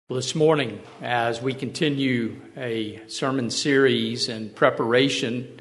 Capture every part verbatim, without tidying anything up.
Well, this morning, as we continue a sermon series in preparation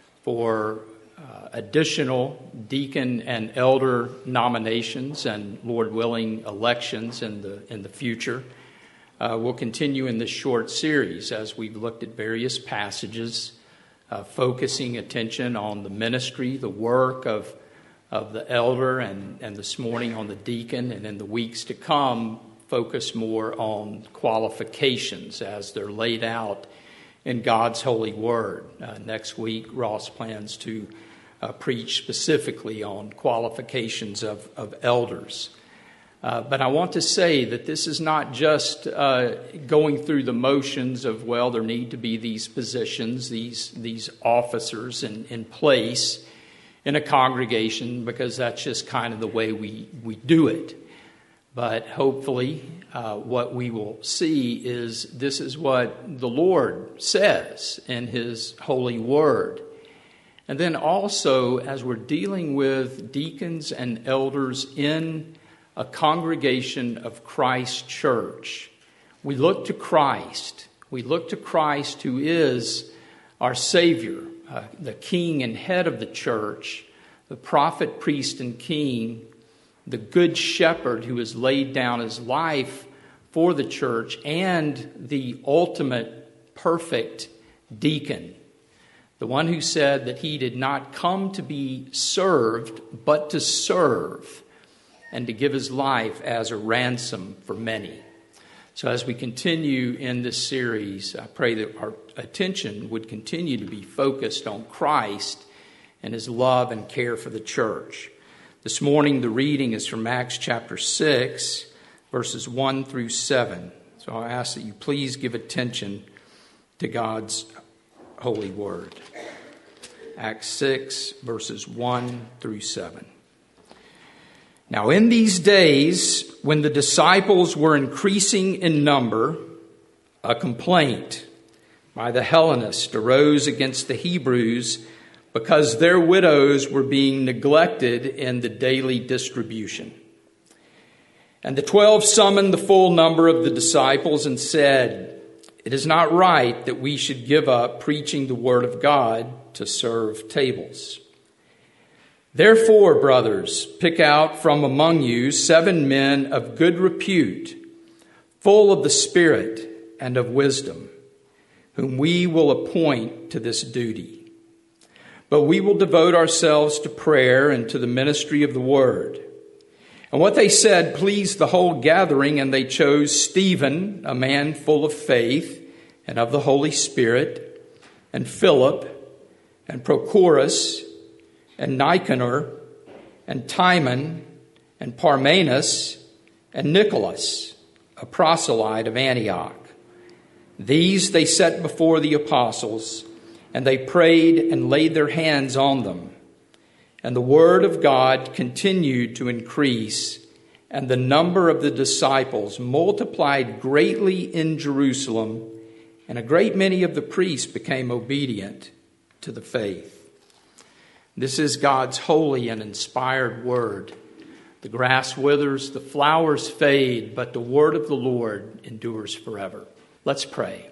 for uh, additional deacon and elder nominations and, Lord willing, elections in the in the future, uh, we'll continue in this short series as we've looked at various passages, uh, focusing attention on the ministry, the work of of the elder, and, and this morning on the deacon, and in the weeks to come, focus more on qualifications as they're laid out in God's holy word. Uh, next week, Ross plans to uh, preach specifically on qualifications of, of elders. Uh, but I want to say that this is not just uh, going through the motions of, well, there need to be these positions, these, these officers in, in place in a congregation, because that's just kind of the way we, we do it. But hopefully uh, what we will see is this is what the Lord says in His holy word. And then also, as we're dealing with deacons and elders in a congregation of Christ Church, we look to Christ. We look to Christ, who is our Savior, uh, the King and head of the church, the prophet, priest, and king, the good shepherd who has laid down his life for the church, and the ultimate perfect deacon, the one who said that he did not come to be served, but to serve, and to give his life as a ransom for many. So as we continue in this series, I pray that our attention would continue to be focused on Christ and His love and care for the church. This morning, the reading is from Acts chapter six, verses one through seven. So I ask that you please give attention to God's holy word. Acts six, verses one through seven. Now in these days, when the disciples were increasing in number, a complaint by the Hellenists arose against the Hebrews, because their widows were being neglected in the daily distribution. And the twelve summoned the full number of the disciples and said, "It is not right that we should give up preaching the word of God to serve tables. Therefore, brothers, pick out from among you seven men of good repute, full of the Spirit and of wisdom, whom we will appoint to this duty. But we will devote ourselves to prayer and to the ministry of the word." And what they said pleased the whole gathering, and they chose Stephen, a man full of faith and of the Holy Spirit, and Philip, and Prochorus, and Nicanor, and Timon, and Parmenas, and Nicholas, a proselyte of Antioch. These they set before the apostles, and they prayed and laid their hands on them. And the word of God continued to increase, and the number of the disciples multiplied greatly in Jerusalem, and a great many of the priests became obedient to the faith. This is God's holy and inspired word. The grass withers, the flowers fade, but the word of the Lord endures forever. Let's pray.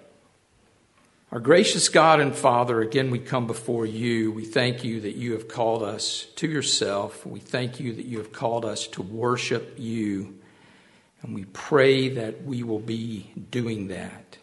Our gracious God and Father, again we come before you. We thank you that you have called us to yourself. We thank you that you have called us to worship you. And we pray that we will be doing that.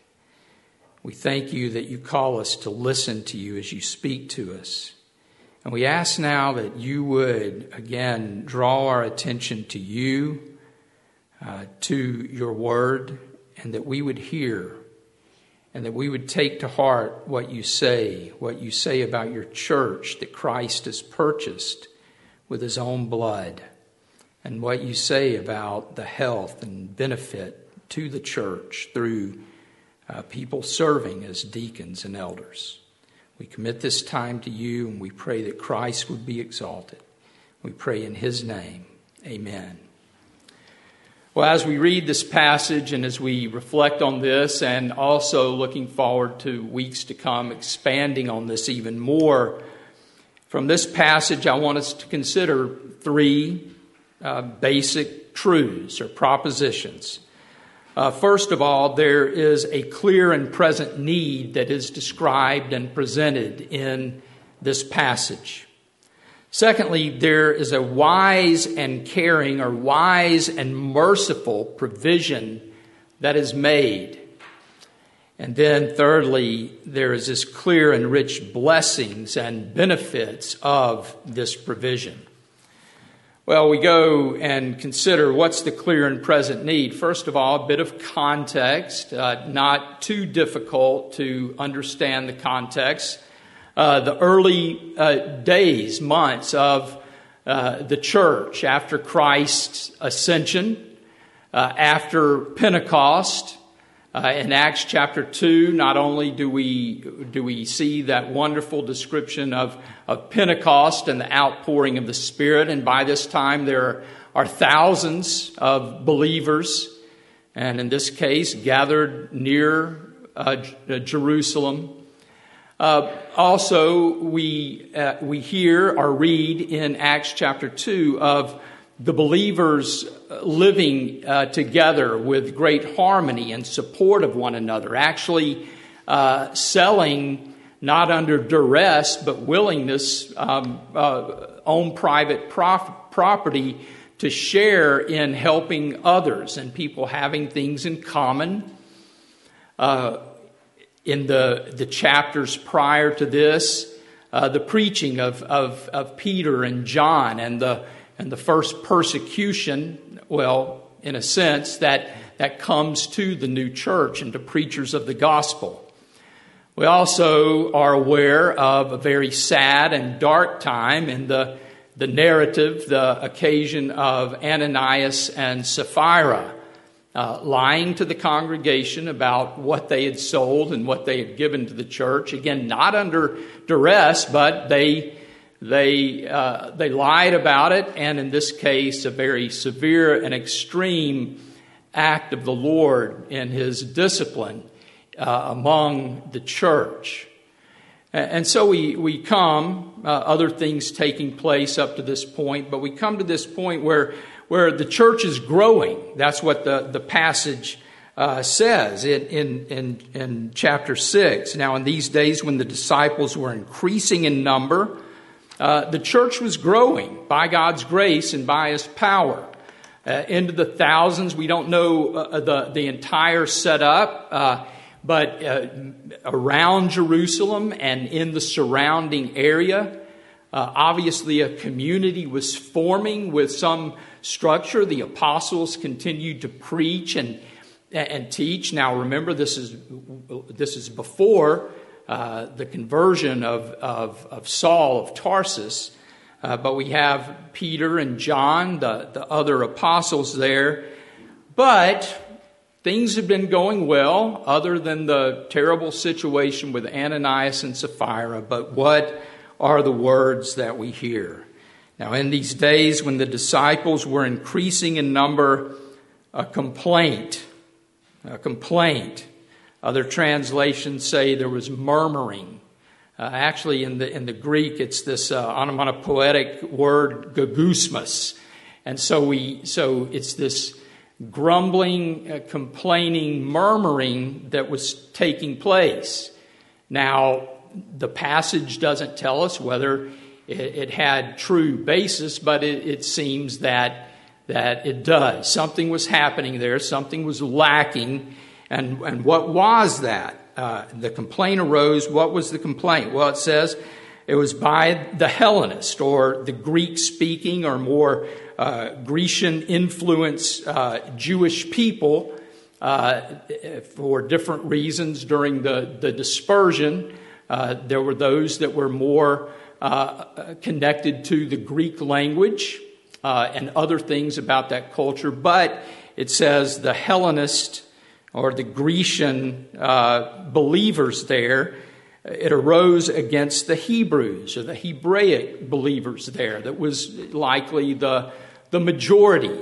We thank you that you call us to listen to you as you speak to us. And we ask now that you would, again, draw our attention to you, uh, to your word, and that we would hear, and that we would take to heart what you say, what you say about your church that Christ has purchased with his own blood, and what you say about the health and benefit to the church through uh, people serving as deacons and elders. We commit this time to you, and we pray that Christ would be exalted. We pray in his name. Amen. Well, as we read this passage and as we reflect on this, and also looking forward to weeks to come, expanding on this even more, from this passage I want us to consider three uh, basic truths or propositions. Uh, first of all, there is a clear and present need that is described and presented in this passage. Secondly, there is a wise and caring or wise and merciful provision that is made. And then thirdly, there is this clear and rich blessings and benefits of this provision. Well, we go and consider what's the clear and present need. First of all, a bit of context, uh, not too difficult to understand the context. Uh, the early uh, days, months of uh, the church after Christ's ascension, uh, after Pentecost. Uh, in Acts chapter two, not only do we do we see that wonderful description of, of Pentecost and the outpouring of the Spirit, and by this time there are thousands of believers, and in this case gathered near uh, Jerusalem. Uh, also, we uh, we hear or read in Acts chapter two of the believers living uh, together with great harmony and support of one another, actually uh, selling not under duress but willingness, um, uh, own private prof- property to share in helping others and people having things in common. Uh, in the, the chapters prior to this, uh, the preaching of, of, of Peter and John and the And the first persecution, well, in a sense, that, that comes to the new church and to preachers of the gospel. We also are aware of a very sad and dark time in the, the narrative, the occasion of Ananias and Sapphira uh, lying to the congregation about what they had sold and what they had given to the church. Again, not under duress, but they... They uh, they lied about it, and in this case, a very severe and extreme act of the Lord in His discipline uh, among the church. And so we, we come, uh, other things taking place up to this point, but we come to this point where, where the church is growing. That's what the, the passage uh, says in, in, in, in chapter six. Now, in these days when the disciples were increasing in number, Uh, the church was growing by God's grace and by His power uh, into the thousands. We don't know uh, the, the entire setup, uh, but uh, around Jerusalem and in the surrounding area, uh, obviously a community was forming with some structure. The apostles continued to preach and and teach. Now, remember, this is this is before Uh, the conversion of, of, of Saul of Tarsus. Uh, but we have Peter and John, the, the other apostles there. But things have been going well, other than the terrible situation with Ananias and Sapphira. But what are the words that we hear? Now, in these days when the disciples were increasing in number, a complaint, a complaint. Other translations say there was murmuring. Uh, actually, in the in the Greek, it's this uh, onomatopoetic word "gagusmas," and so we so it's this grumbling, uh, complaining, murmuring that was taking place. Now, the passage doesn't tell us whether it, it had true basis, but it, it seems that that it does. Something was happening there. Something was lacking. And, and what was that? Uh, the complaint arose. What was the complaint? Well, it says it was by the Hellenist, or the Greek-speaking or more uh, Grecian-influenced uh, Jewish people uh, for different reasons during the, the dispersion. Uh, there were those that were more uh, connected to the Greek language uh, and other things about that culture. But it says the Hellenist, or the Grecian uh, believers there, it arose against the Hebrews, or the Hebraic believers there. That was likely the, the majority.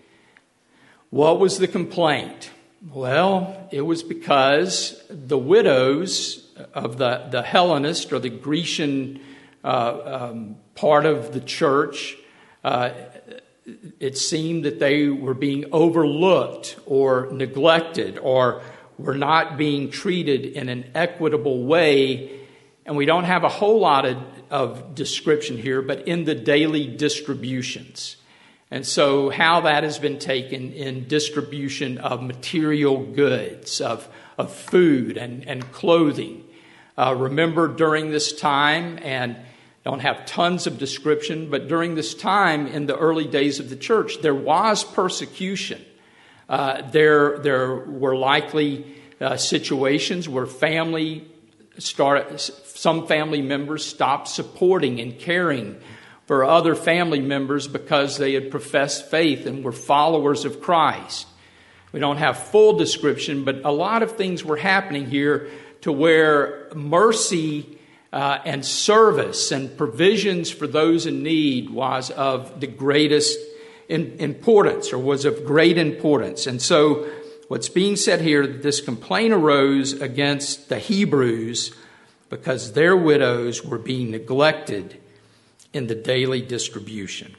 What was the complaint? Well, it was because the widows of the, the Hellenist, or the Grecian uh, um, part of the church, uh, it seemed that they were being overlooked or neglected or were not being treated in an equitable way. And we don't have a whole lot of, of description here, but in the daily distributions. And so how that has been taken in distribution of material goods, of, of food and, and clothing. Uh, remember during this time, and don't have tons of description, but during this time in the early days of the church, there was persecution. Uh, there, there were likely uh, situations where family start, some family members stopped supporting and caring for other family members because they had professed faith and were followers of Christ. We don't have full description, but a lot of things were happening here to where mercy Uh, and service and provisions for those in need was of the greatest in, importance or was of great importance. And so what's being said here, this complaint arose against the Hebrews because their widows were being neglected in the daily distribution.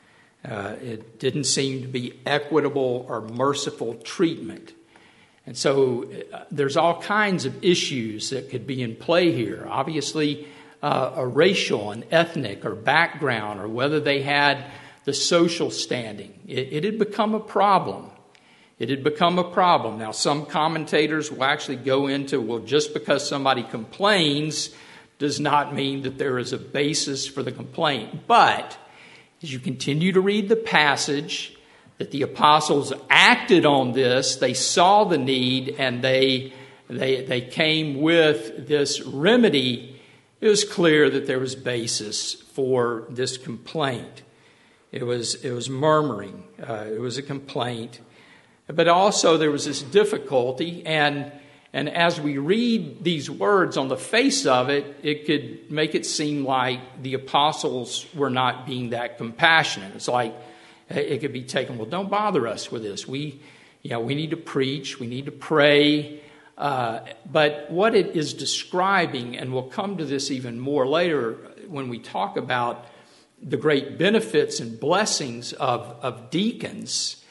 Uh, it didn't seem to be equitable or merciful treatment. And so uh, there's all kinds of issues that could be in play here. Obviously, uh, a racial and ethnic or background, or whether they had the social standing. It, it had become a problem. It had become a problem. Now, some commentators will actually go into, well, just because somebody complains does not mean that there is a basis for the complaint. But as you continue to read the passage, that the apostles acted on this, they saw the need, and they, they, they came with this remedy. It was clear that there was basis for this complaint. It was, it was murmuring. Uh, it was a complaint. But also there was this difficulty, and, and as we read these words on the face of it, it could make it seem like the apostles were not being that compassionate. It's like, it could be taken, well, don't bother us with this. We, you know, we need to preach. We need to pray. Uh, but what it is describing, and we'll come to this even more later when we talk about the great benefits and blessings of, of deacons,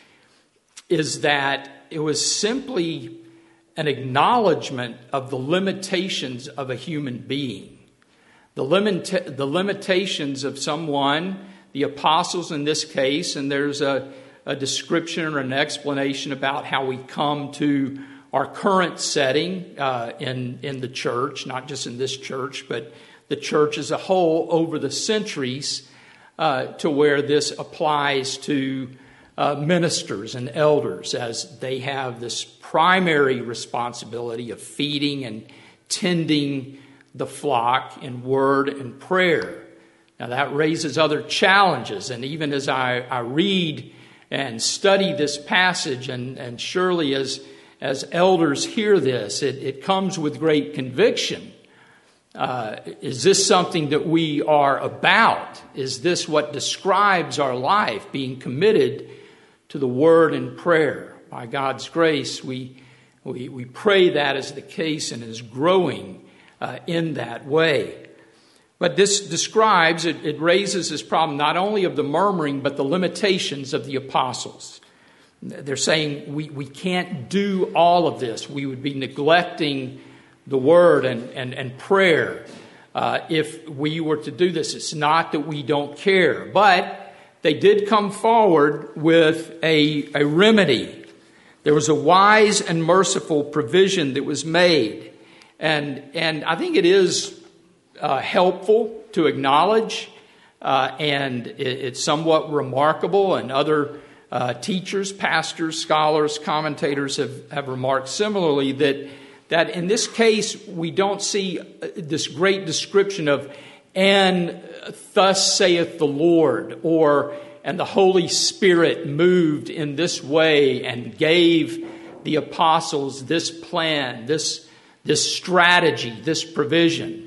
is that it was simply an acknowledgement of the limitations of a human being. The, limita- the limitations of someone, the apostles in this case, and there's a, a description or an explanation about how we come to our current setting uh, in, in the church, not just in this church, but the church as a whole over the centuries, uh, to where this applies to uh, ministers and elders, as they have this primary responsibility of feeding and tending the flock in word and prayer. Now, that raises other challenges, and even as I, I read and study this passage, and, and surely as, as elders hear this, it, it comes with great conviction. Uh, is this something that we are about? Is this what describes our life, being committed to the word and prayer? By God's grace, we, we, we pray that is the case and is growing uh, in that way. But this describes, it, it raises this problem not only of the murmuring, but the limitations of the apostles. They're saying we, we can't do all of this. We would be neglecting the word and, and, and prayer uh, if we were to do this. It's not that we don't care, but they did come forward with a, a remedy. There was a wise and merciful provision that was made. And, and I think it is Uh, helpful to acknowledge, uh, and it, it's somewhat remarkable, and other uh, teachers, pastors, scholars, commentators have, have remarked similarly that, that in this case we don't see this great description of, and thus saith the Lord, or and the Holy Spirit moved in this way and gave the apostles this plan, this, this strategy, this provision.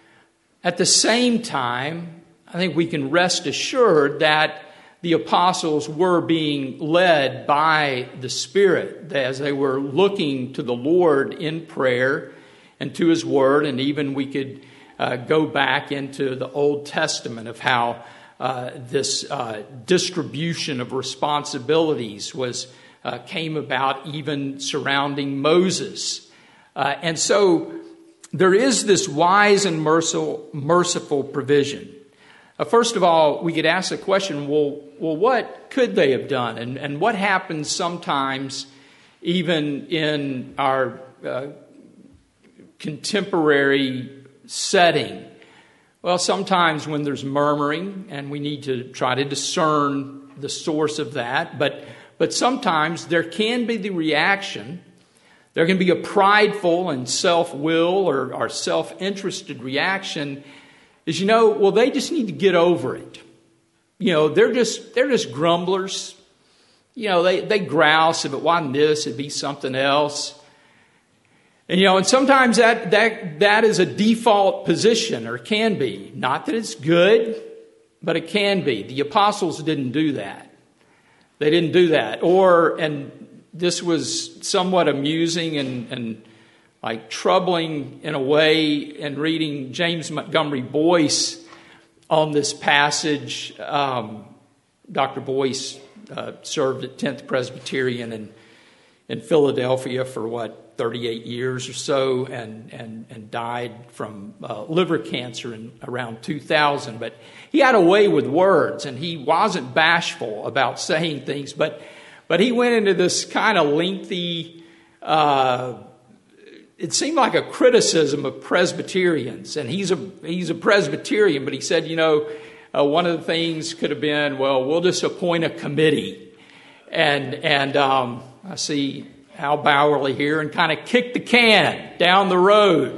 At the same time, I think we can rest assured that the apostles were being led by the Spirit as they were looking to the Lord in prayer and to His Word. And even we could uh, go back into the Old Testament of how uh, this uh, distribution of responsibilities was uh, came about even surrounding Moses. Uh, and so there is this wise and merciful, merciful provision. Uh, first of all, we could ask the question, well, well, what could they have done? And, and what happens sometimes even in our uh, contemporary setting? Well, sometimes when there's murmuring, and we need to try to discern the source of that, but, but sometimes there can be the reaction. There can be a prideful and self-will or, or self-interested reaction is, you know, well, they just need to get over it. You know, they're just they're just grumblers. You know, they, they grouse. If it wasn't this, it'd be something else. And, you know, and sometimes that that that is a default position, or can be. Not that it's good, but it can be. The apostles didn't do that. They didn't do that. Or, and this was somewhat amusing and, and like troubling in a way in reading James Montgomery Boyce on this passage. Um, Doctor Boyce uh, served at tenth Presbyterian in, in Philadelphia for, what, thirty-eight years or so, and, and, and died from uh, liver cancer in around two thousand. But he had a way with words, and he wasn't bashful about saying things, but, but he went into this kind of lengthy... Uh, It seemed like a criticism of Presbyterians, and he's a he's a Presbyterian, but he said, you know, uh, one of the things could have been, well, we'll just appoint a committee, and and um, I see Al Bowerly here, and kind of kick the can down the road.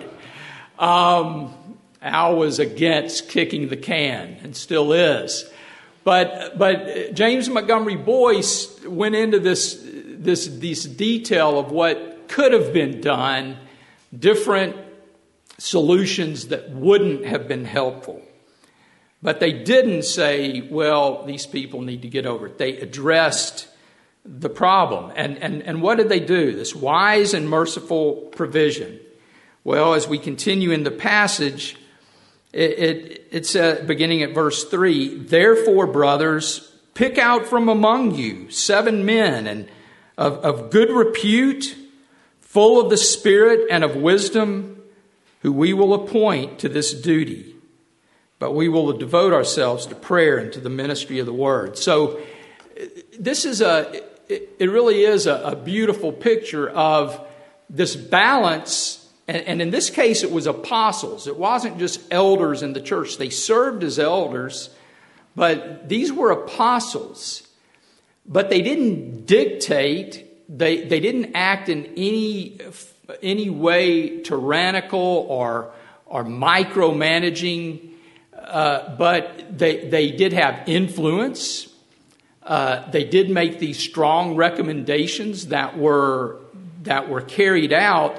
Um, Al was against kicking the can, and still is, but but James Montgomery Boyce went into this this this detail of what could have been done. Different solutions that wouldn't have been helpful. But they didn't say, well, these people need to get over it. They addressed the problem. And, and, and what did they do? This wise and merciful provision. Well, as we continue in the passage, it, it, it's uh, beginning at verse three. Therefore, brothers, pick out from among you seven men and of, of good repute, full of the Spirit and of wisdom, who we will appoint to this duty. But we will devote ourselves to prayer and to the ministry of the word. So this is a, it really is a, a beautiful picture of this balance. And, and in this case, it was apostles. It wasn't just elders in the church. They served as elders, but these were apostles. But they didn't dictate. They they didn't act in any any way tyrannical or or micromanaging, uh, but they they did have influence. Uh, they did make these strong recommendations that were that were carried out.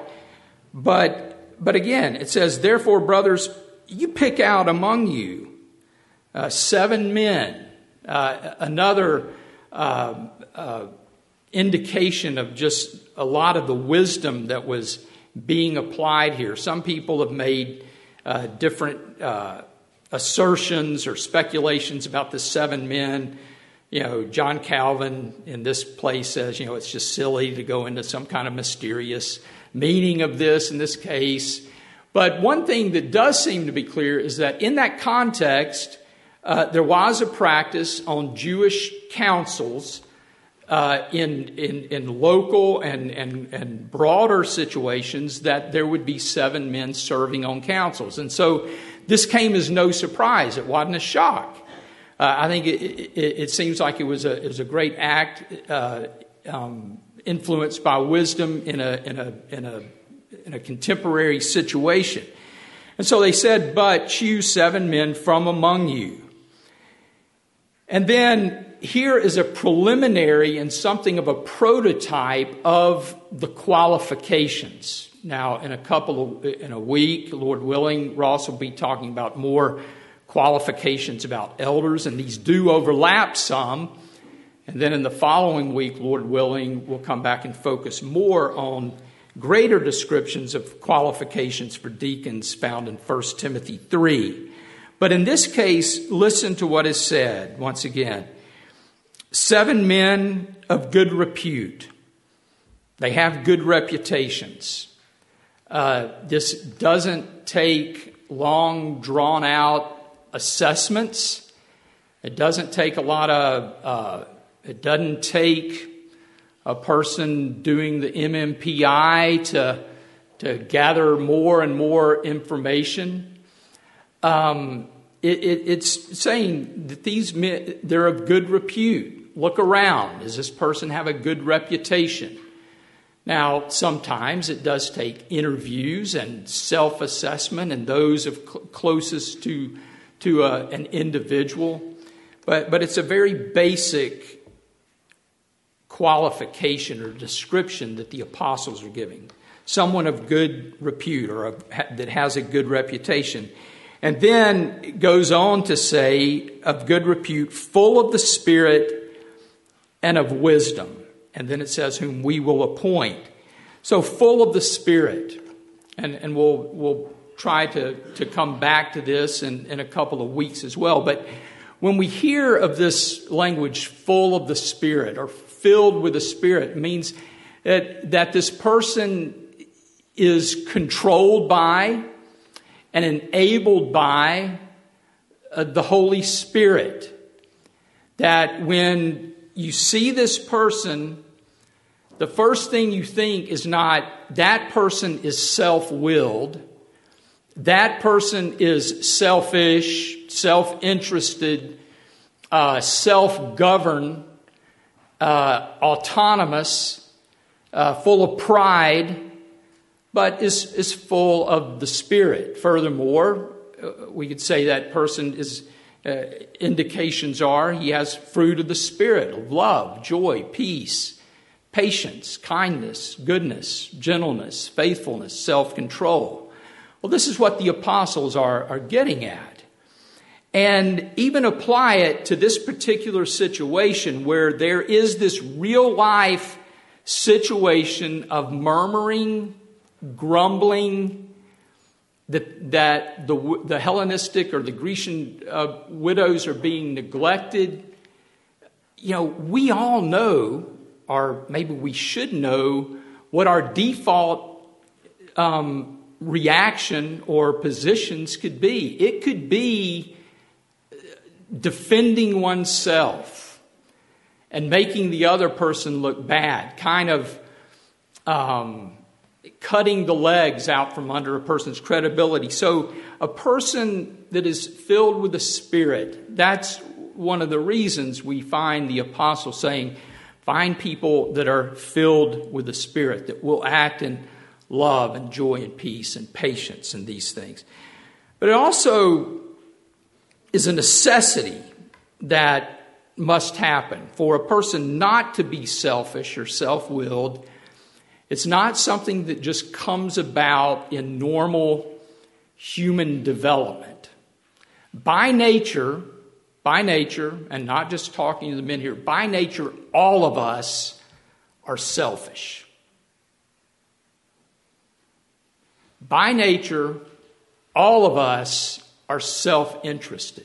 But but again, it says, therefore, brothers, you pick out among you uh, seven men. Uh, another. Uh, uh, indication of just a lot of the wisdom that was being applied here. Some people have made uh, different uh, assertions or speculations about the seven men. You know, John Calvin in this place says, you know, it's just silly to go into some kind of mysterious meaning of this in this case. But one thing that does seem to be clear is that in that context, uh, there was a practice on Jewish councils Uh, in, in in local and, and, and broader situations that there would be seven men serving on councils. And so this came as no surprise. It wasn't a shock. Uh, I think it, it, it seems like it was a it was a great act uh, um, influenced by wisdom in a in a in a in a contemporary situation. And so they said, "But choose seven men from among you." And then here is a preliminary and something of a prototype of the qualifications. Now, in a couple of, in a week, Lord willing, Ross will be talking about more qualifications about elders, and these do overlap some. And then in the following week, Lord willing, we'll come back and focus more on greater descriptions of qualifications for deacons found in First Timothy three. But in this case, listen to what is said once again. Seven men of good repute. They have good reputations. Uh, this doesn't take long, drawn-out assessments. It doesn't take a lot of, uh, it doesn't take a person doing the M M P I to, to gather more and more information. Um, it, it, it's saying that these men, they're of good repute. Look around. Does this person have a good reputation? Now, sometimes it does take interviews and self-assessment and those of cl- closest to, to a, an individual. But, but it's a very basic qualification or description that the apostles are giving. Someone of good repute or of, that has a good reputation. And then it goes on to say, of good repute, full of the Spirit and of wisdom. And then it says, whom we will appoint. So full of the Spirit. And, and we'll, we'll try to, to come back to this in, in a couple of weeks as well. But when we hear of this language, full of the Spirit or filled with the Spirit, it means that, that this person is controlled by and enabled by uh, the Holy Spirit. That when you see this person, the first thing you think is not, that person is self-willed, that person is selfish, self-interested, uh, self-governed, uh, autonomous, uh, full of pride, but is, is full of the Spirit. Furthermore, uh, we could say that person is, uh, indications are he has fruit of the Spirit, of love, joy, peace, patience, kindness, goodness, gentleness, faithfulness, self-control. Well, this is what the apostles are, are getting at. And even apply it to this particular situation where there is this real life situation of murmuring, grumbling, that, that the, the Hellenistic or the Grecian uh, widows are being neglected. You know, we all know, or maybe we should know, what our default um, reaction or positions could be. It could be defending oneself and making the other person look bad, kind of um, cutting the legs out from under a person's credibility. So a person that is filled with the Spirit, that's one of the reasons we find the apostle saying, find people that are filled with the Spirit, that will act in love and joy and peace and patience and these things. But it also is a necessity that must happen for a person not to be selfish or self-willed. It's not something that just comes about in normal human development. By nature, by nature, and not just talking to the men here, by nature, all of us are selfish. By nature, all of us are self-interested.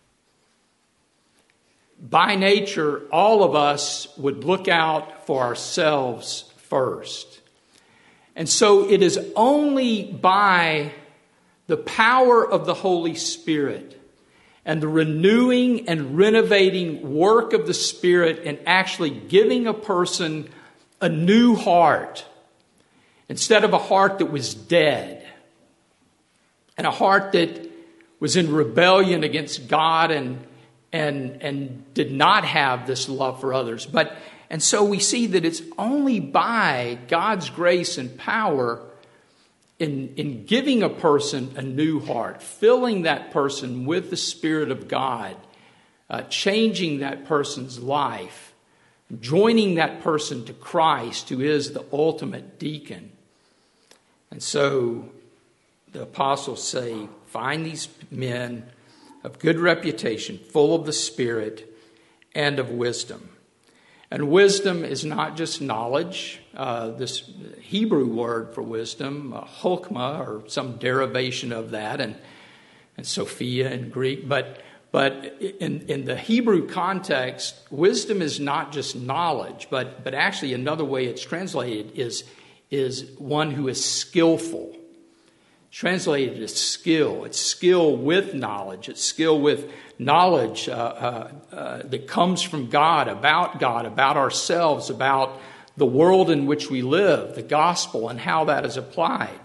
By nature, all of us would look out for ourselves first. And so it is only by the power of the Holy Spirit and the renewing and renovating work of the Spirit and actually giving a person a new heart instead of a heart that was dead and a heart that was in rebellion against God and and and did not have this love for others. But and so we see that it's only by God's grace and power in, in giving a person a new heart, filling that person with the Spirit of God, uh, changing that person's life, joining that person to Christ, who is the ultimate deacon. And so the apostles say, find these men of good reputation, full of the Spirit and of wisdom. And wisdom is not just knowledge. Uh, this Hebrew word for wisdom, uh, chokmah, or some derivation of that. And and Sophia in Greek. But but in, in the Hebrew context, wisdom is not just knowledge, but but actually another way it's translated is, is one who is skillful. It's translated as skill. It's skill with knowledge. It's skill with knowledge uh, uh, uh, that comes from God, about God, about ourselves, about the world in which we live, the gospel, and how that is applied.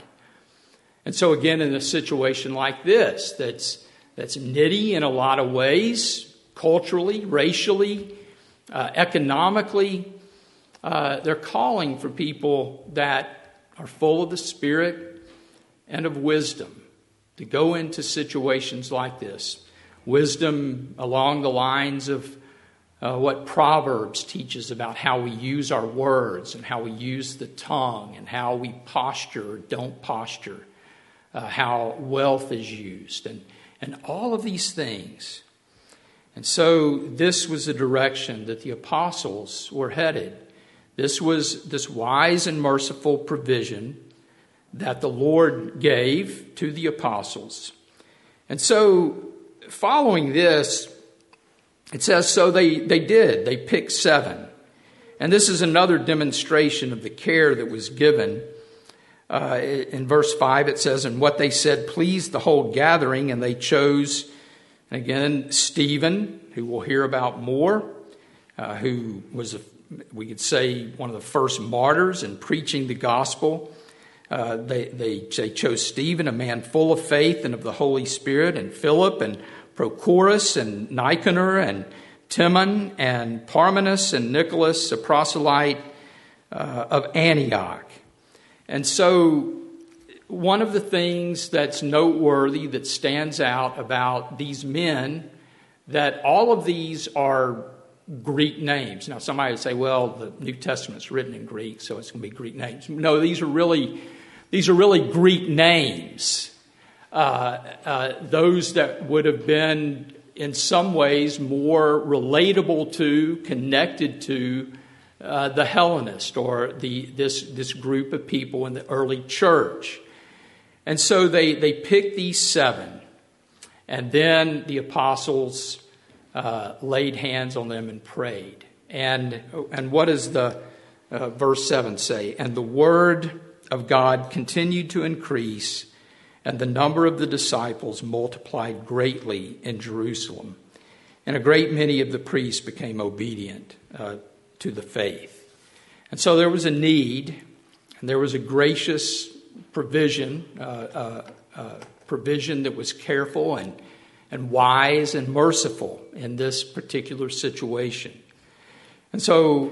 And so again, in a situation like this, that's that's nitty in a lot of ways, culturally, racially, uh, economically, uh, they're calling for people that are full of the Spirit and of wisdom to go into situations like this. Wisdom along the lines of uh, what Proverbs teaches about how we use our words and how we use the tongue and how we posture or don't posture. Uh, how wealth is used, and, and all of these things. And so this was the direction that the apostles were headed. This was this wise and merciful provision that the Lord gave to the apostles. And so following this, it says, so they, they did. They picked seven. And this is another demonstration of the care that was given. Uh, in verse five, it says, and what they said pleased the whole gathering, and they chose, again, Stephen, who we'll hear about more, uh, who was, a, we could say, one of the first martyrs in preaching the gospel. Uh, they, they, they chose Stephen, a man full of faith and of the Holy Spirit, and Philip, and Prochorus, and Nicanor, and Timon, and Parmenas, and Nicholas, a proselyte uh, of Antioch. And so one of the things that's noteworthy, that stands out about these men, that all of these are Greek names. Now, somebody would say, well, the New Testament's written in Greek, so it's going to be Greek names. No, these are really, these are really Greek names. Uh, uh, those that would have been, in some ways, more relatable to, connected to, Uh, the Hellenist, or the this this group of people in the early church. And so they, they picked these seven. And then the apostles uh, laid hands on them and prayed. And, and what does the uh, verse seven say? And the word of God continued to increase, and the number of the disciples multiplied greatly in Jerusalem. And a great many of the priests became obedient uh, to the faith. And so there was a need, and there was a gracious provision, uh, uh, uh, provision that was careful and, and wise and merciful in this particular situation. And so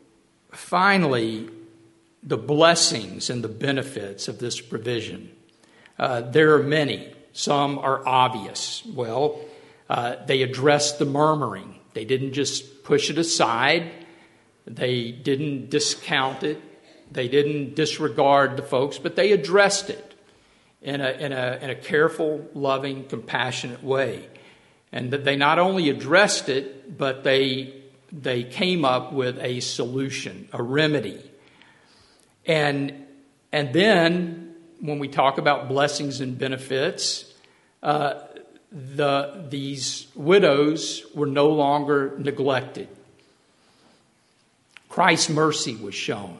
finally, the blessings and the benefits of this provision. Uh, there are many. Some are obvious. Well, uh, they addressed the murmuring. They didn't just push it aside. They didn't discount it. They didn't disregard the folks, but they addressed it in a, in a, in a careful, loving, compassionate way. And that they not only addressed it, but they, they came up with a solution, a remedy. And, and then when we talk about blessings and benefits, uh, the, these widows were no longer neglected. Christ's mercy was shown.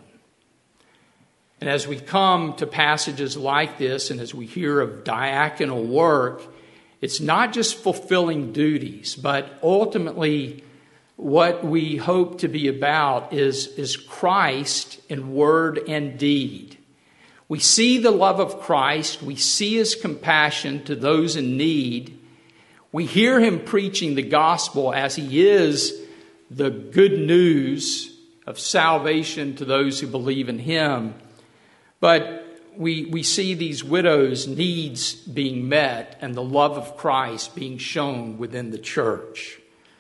And as we come to passages like this, and as we hear of diaconal work, it's not just fulfilling duties, but ultimately what we hope to be about is, is Christ in word and deed. We see the love of Christ. We see his compassion to those in need. We hear him preaching the gospel as he is the good news of salvation to those who believe in him. But we, we see these widows' needs being met and the love of Christ being shown within the church.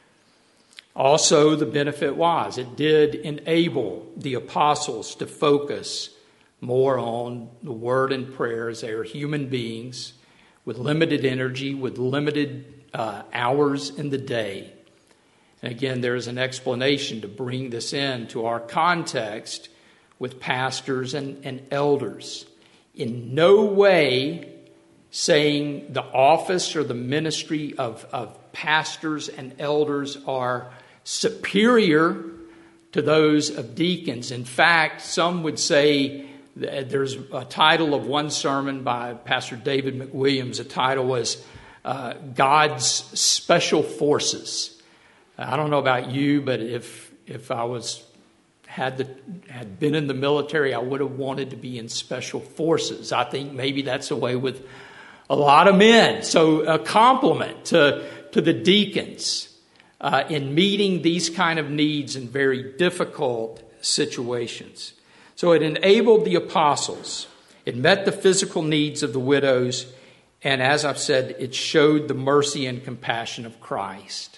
Also, the benefit was, it did enable the apostles to focus more on the word and prayer, as they are human beings with limited energy, with limited uh, hours in the day. And again, there is an explanation to bring this into our context with pastors and, and elders. In no way saying the office or the ministry of, of pastors and elders are superior to those of deacons. In fact, some would say that there's a title of one sermon by Pastor David McWilliams. The title was uh, God's Special Forces. I don't know about you, but if if I was had the had been in the military, I would have wanted to be in special forces. I think maybe that's the way with a lot of men. So a compliment to to the deacons uh, in meeting these kind of needs in very difficult situations. So it enabled the apostles. It met the physical needs of the widows, and as I've said, it showed the mercy and compassion of Christ.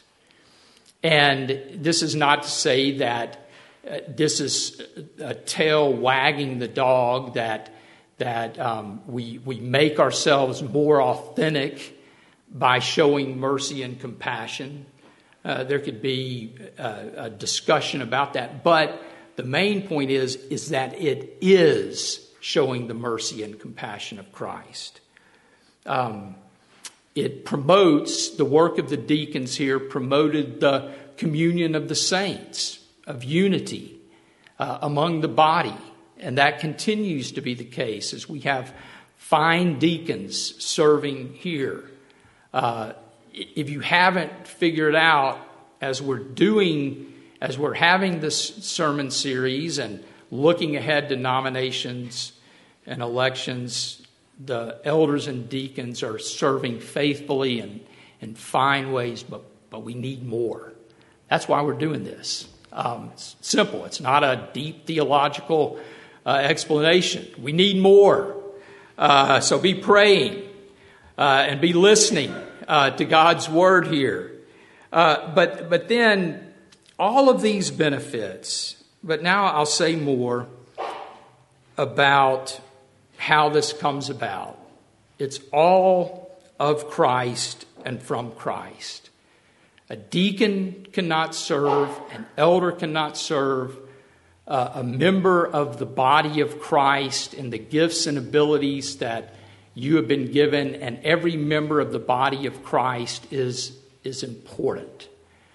And this is not to say that uh, this is a tail wagging the dog, that that um, we we make ourselves more authentic by showing mercy and compassion. Uh, there could be a, a discussion about that, but the main point is is that it is showing the mercy and compassion of Christ. Um, It promotes, the work of the deacons here promoted the communion of the saints, of unity uh, among the body. And that continues to be the case as we have fine deacons serving here. Uh, if you haven't figured out, as we're doing, as we're having this sermon series and looking ahead to nominations and elections, the elders and deacons are serving faithfully and in fine ways, but but we need more. That's why we're doing this. Um, it's simple. It's not a deep theological uh, explanation. We need more. Uh, so be praying uh, and be listening uh, to God's word here. Uh, but but then all of these benefits. But now I'll say more about how this comes about. It's all of Christ and from Christ. A deacon cannot serve, an elder cannot serve, uh, a member of the body of Christ and the gifts and abilities that you have been given, and every member of the body of Christ is, is important.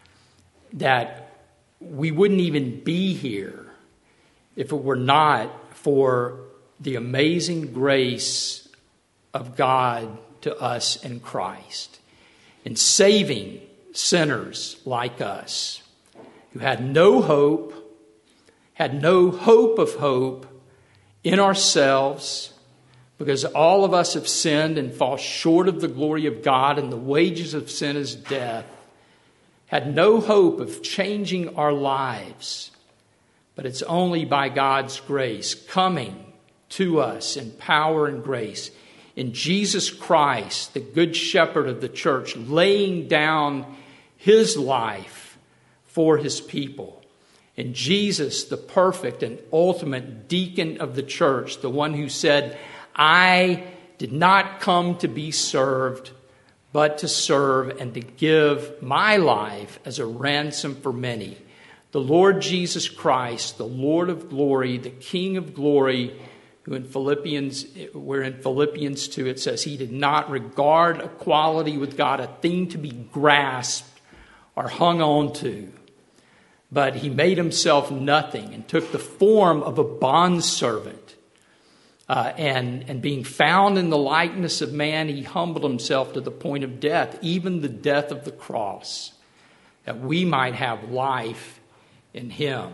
That we wouldn't even be here if it were not for the amazing grace of God to us in Christ, in saving sinners like us who had no hope, had no hope of hope in ourselves, because all of us have sinned and fall short of the glory of God, and the wages of sin is death, had no hope of changing our lives. But it's only by God's grace coming to us in power and grace, in Jesus Christ, the good shepherd of the church, laying down his life for his people. In Jesus, the perfect and ultimate deacon of the church, the one who said, I did not come to be served, but to serve and to give my life as a ransom for many. The Lord Jesus Christ, the Lord of glory, the King of glory, who in Philippians, where in Philippians two it says he did not regard equality with God a thing to be grasped or hung on to, but he made himself nothing and took the form of a bondservant. Uh, and, and being found in the likeness of man, he humbled himself to the point of death, even the death of the cross, that we might have life in him.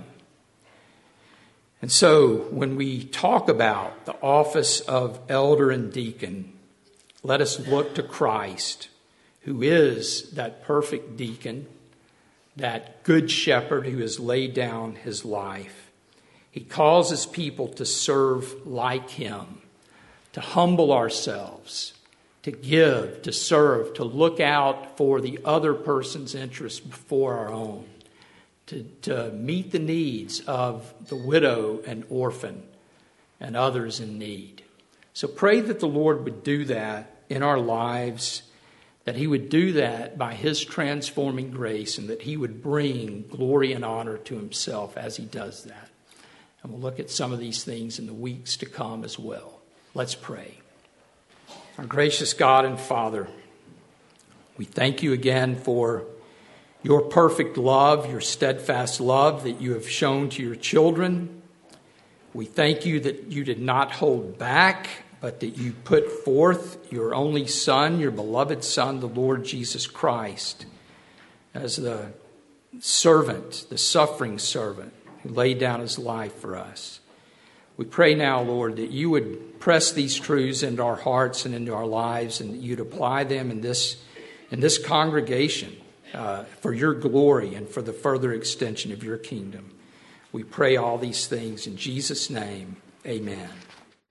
And so when we talk about the office of elder and deacon, let us look to Christ, who is that perfect deacon, that good shepherd who has laid down his life. He calls his people to serve like him, to humble ourselves, to give, to serve, to look out for the other person's interests before our own. To, to meet the needs of the widow and orphan and others in need. So pray that the Lord would do that in our lives, that he would do that by his transforming grace, and that he would bring glory and honor to himself as he does that. And we'll look at some of these things in the weeks to come as well. Let's pray. Our gracious God and Father, we thank you again for your perfect love, your steadfast love that you have shown to your children. We thank you that you did not hold back, but that you put forth your only Son, your beloved Son, the Lord Jesus Christ, as the servant, the suffering servant who laid down his life for us. We pray now, Lord, that you would press these truths into our hearts and into our lives, and that you'd apply them in this in this congregation uh, for your glory and for the further extension of your kingdom. We pray all these things in Jesus' name. Amen.